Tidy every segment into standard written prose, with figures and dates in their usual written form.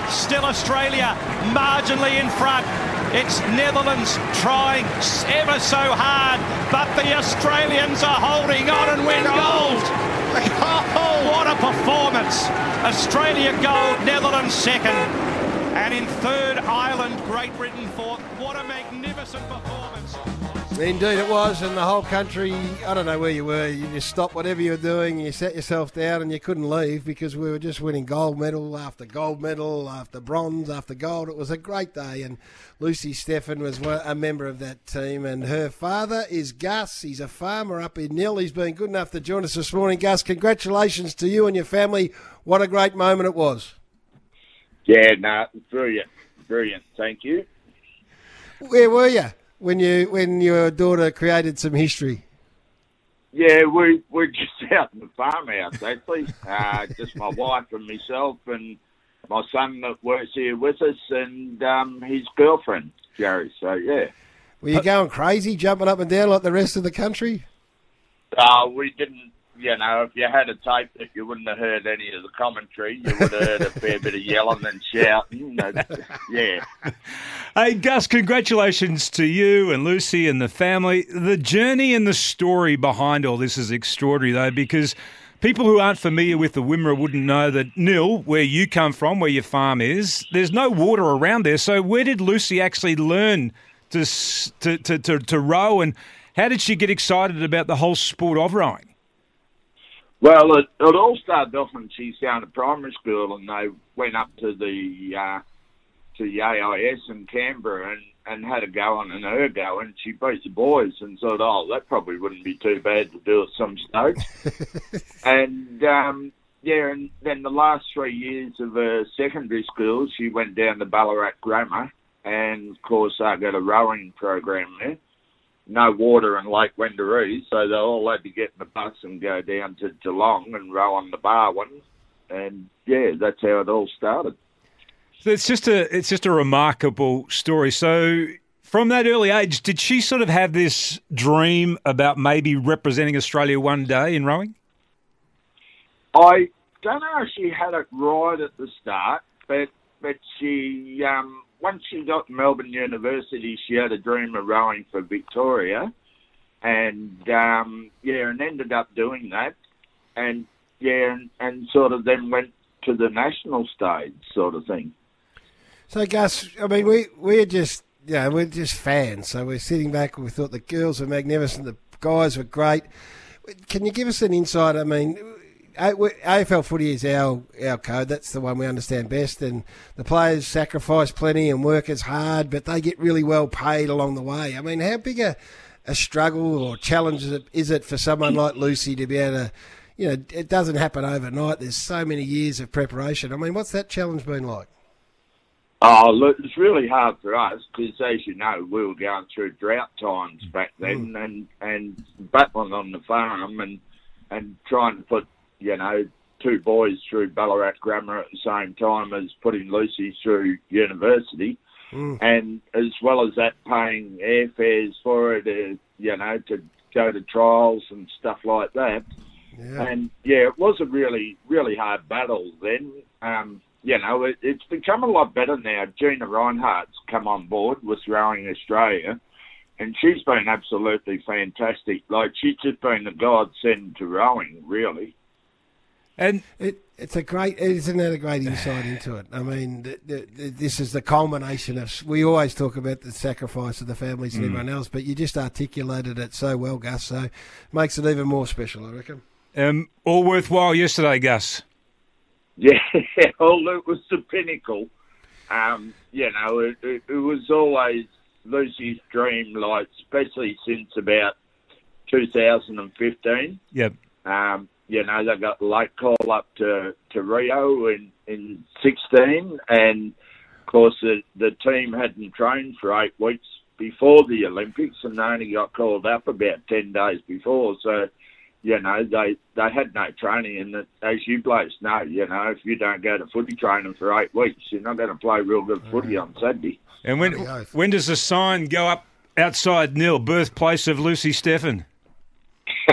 Still Australia marginally in front. It's Netherlands trying ever so hard, but the Australians are holding on and win gold. Oh, what a performance. Australia gold, Netherlands second. And in third, Ireland, Great Britain fourth. What a magnificent performance. Indeed it was, and the whole country, I don't know where you were, you just stopped whatever you were doing, you sat yourself down and you couldn't leave because we were just winning gold medal after bronze, after gold. It was a great day, and Lucy Steffen was a member of that team, and her father is Gus. He's a farmer up in Nil. He's been good enough to join us this morning. Gus, congratulations to you and your family. What a great moment it was. Yeah, no, brilliant, thank you. Where were you when your daughter created some history? Yeah, we're just out in the farmhouse, actually. Just my wife and myself and my son that works here with us and his girlfriend, Jerry. So, yeah. Were you going crazy, jumping up and down like the rest of the country? We didn't. You know, if you had a tape that you wouldn't have heard any of the commentary, you would have heard a fair bit of yelling and shouting. Yeah. Hey, Gus, congratulations to you and Lucy and the family. The journey and the story behind all this is extraordinary, though, because people who aren't familiar with the Wimmera wouldn't know that Nil, where you come from, where your farm is, there's no water around there. So where did Lucy actually learn to row, and how did she get excited about the whole sport of rowing? Well, it all started off when she's going to primary school, and they went up to the AIS in Canberra and had a go on an ergo, and she beat the boys and thought, oh, that probably wouldn't be too bad to do at some stage. And, and then the last 3 years of her secondary school, she went down to Ballarat Grammar, and, of course, I got a rowing program there. No water in Lake Wendouree, so they all had to get in the bus and go down to Geelong and row on the Barwon. And, yeah, that's how it all started. So it's just a remarkable story. So from that early age, did she sort of have this dream about maybe representing Australia one day in rowing? I don't know if she had it right at the start, but she... once she got to Melbourne University, she had a dream of rowing for Victoria, and and ended up doing that, and sort of then went to the national stage, sort of thing. So, Gus, I mean, we're just fans. So we're sitting back and we thought the girls were magnificent, the guys were great. Can you give us an insight? I mean, AFL footy is our code. That's the one we understand best. And the players sacrifice plenty and work as hard, but they get really well paid along the way. I mean, how big a struggle or challenge is it for someone like Lucy to be able to, it doesn't happen overnight. There's so many years of preparation. I mean, what's that challenge been like? Oh, look, it's really hard for us because, as you know, we were going through drought times back then and battling on the farm and trying to put, two boys through Ballarat Grammar at the same time as putting Lucy through university. And as well as that, paying airfares for her to go to trials and stuff like that. Yeah. And, it was a really, really hard battle then. It's become a lot better now. Gina Reinhardt's come on board with Rowing Australia, and she's been absolutely fantastic. Like, she's just been a godsend to rowing, really. And isn't that a great insight into it? I mean, this is the culmination of. We always talk about the sacrifice of the families and everyone else, but you just articulated it so well, Gus. So it makes it even more special, I reckon. All worthwhile yesterday, Gus. Yeah, well, it was the pinnacle. It was always Lucy's dream, like, especially since about 2015. Yep. They got the late call up to Rio in 16, and of course the team hadn't trained for 8 weeks before the Olympics, and they only got called up about 10 days before. So, they had no training, and as you blokes know, if you don't go to footy training for 8 weeks, you're not going to play real good footy on Saturday. And when does the sign go up outside Nil, birthplace of Lucy Steffen?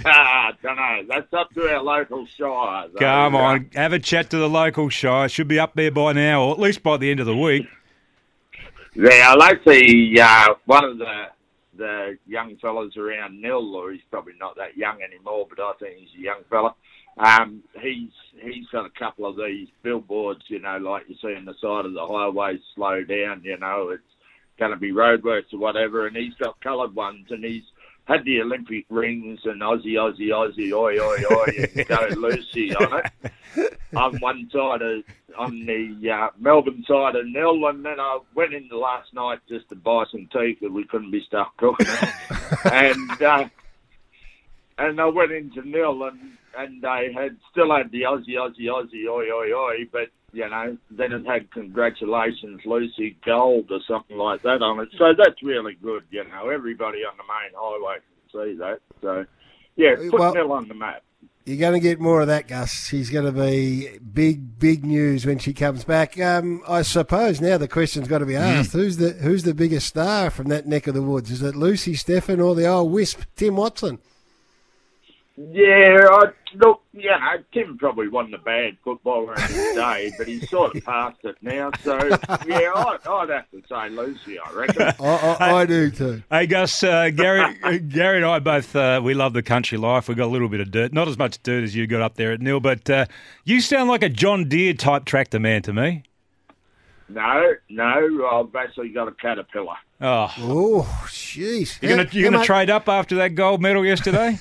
I don't know. That's up to our local shire. So, Come on, have a chat to the local shire. Should be up there by now, or at least by the end of the week. Yeah, I like the one of the young fellas around Nil, or he's probably not that young anymore, but I think he's a young fella. He's got a couple of these billboards, like you see on the side of the highway, slow down, it's going to be roadworks or whatever, and he's got coloured ones, and he's had the Olympic rings and Aussie, Aussie, Aussie, oi, oi, oi, and Go Lucy on it. On one side on the Melbourne side of Nil, and then I went in last night just to buy some tea because we couldn't be stuck cooking it. And I went into Nil, and they still had the Aussie, Aussie, Aussie, oi, oi, oi, but, then it had congratulations, Lucy, gold or something like that on it. So that's really good, Everybody on the main highway can see that. So, yeah, put Nil on the map. You're going to get more of that, Gus. She's going to be big news when she comes back. I suppose now the question's got to be asked: who's the biggest star from that neck of the woods? Is it Lucy Stephen or the old wisp, Tim Watson? Yeah, Tim probably wasn't a bad footballer in his day, but he's sort of past it now. So, yeah, I'd have to say Lucy, I reckon. I do too. Hey, Gus, Gary and I both, we love the country life. We've got a little bit of dirt. Not as much dirt as you got up there at Nil, but you sound like a John Deere type tractor man to me. No, I've actually got a Caterpillar. Oh, jeez. You're gonna trade up after that gold medal yesterday?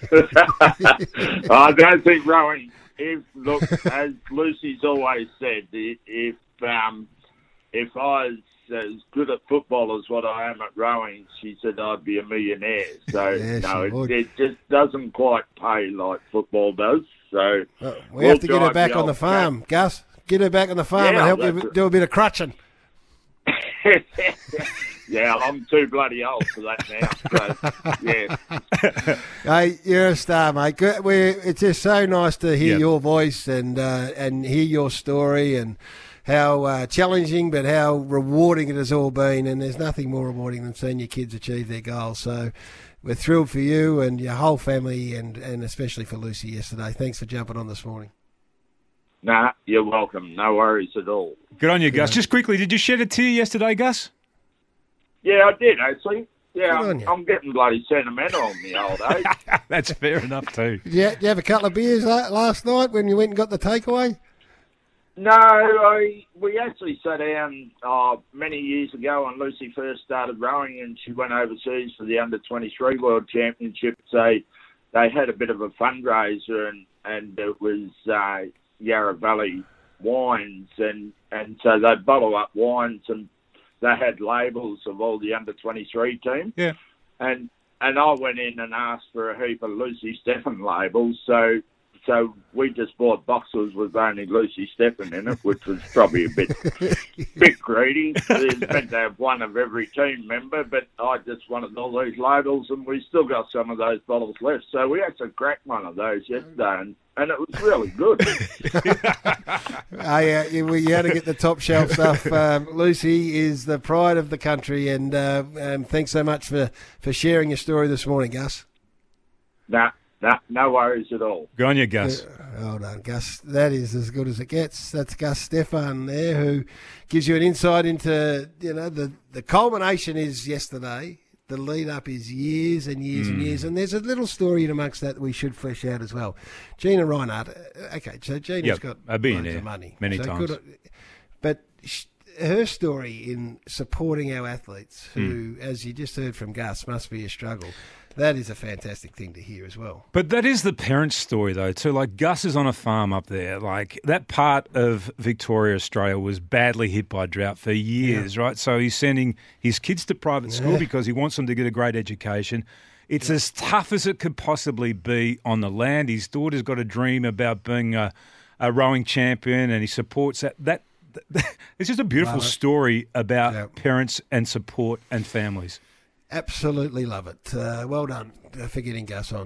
I don't think rowing. Look, as Lucy's always said, if I was as good at football as what I am at rowing, she said I'd be a millionaire. So it just doesn't quite pay like football does. So we have to get her back on the farm, Gus. Get her back on the farm and help you do a bit of crutching. Yeah, I'm too bloody old for that now. So, yeah. Hey, you're a star, mate. It's just so nice to hear your voice and hear your story and how challenging but how rewarding it has all been. And there's nothing more rewarding than seeing your kids achieve their goals. So we're thrilled for you and your whole family and especially for Lucy yesterday. Thanks for jumping on this morning. Nah, you're welcome. No worries at all. Good on you, Gus. Just quickly, did you shed a tear yesterday, Gus? Yeah, I did, actually. Yeah, I'm getting bloody sentimental on the old age. That's fair enough, too. Did you have a couple of beers last night when you went and got the takeaway? No, we actually sat down many years ago when Lucy first started rowing and she went overseas for the Under-23 World Championships. They had a bit of a fundraiser and it was Yarra Valley wines and so they'd bottle up wines and they had labels of all the Under-23 teams. Yeah. And I went in and asked for a heap of Lucy Stephen labels, so we just bought boxes with only Lucy Stephen in it, which was probably a bit greedy. It's meant to have one of every team member, but I just wanted all these labels, and we still got some of those bottles left. So we actually cracked one of those yesterday, and it was really good. You had to get the top shelf stuff. Lucy is the pride of the country, and thanks so much for sharing your story this morning, Gus. No worries at all. Good on you, Gus. Well done, Gus. That is as good as it gets. That's Gus Stephan there, who gives you an insight into, the culmination is yesterday. The lead up is years and years and years. And there's a little story in amongst that we should flesh out as well. Gina Reinhardt. Okay, so Gina's got a billionaire, loads of money. Many times. But her story in supporting our athletes, who, as you just heard from Gus, must be a struggle. That is a fantastic thing to hear as well. But that is the parents' story, though, too. Like, Gus is on a farm up there. Like, that part of Victoria, Australia, was badly hit by drought for years, right? So he's sending his kids to private school because he wants them to get a great education. It's as tough as it could possibly be on the land. His daughter's got a dream about being a rowing champion, and he supports that. It's just a beautiful story about parents and support and families. Absolutely love it. Well done for getting Gus on.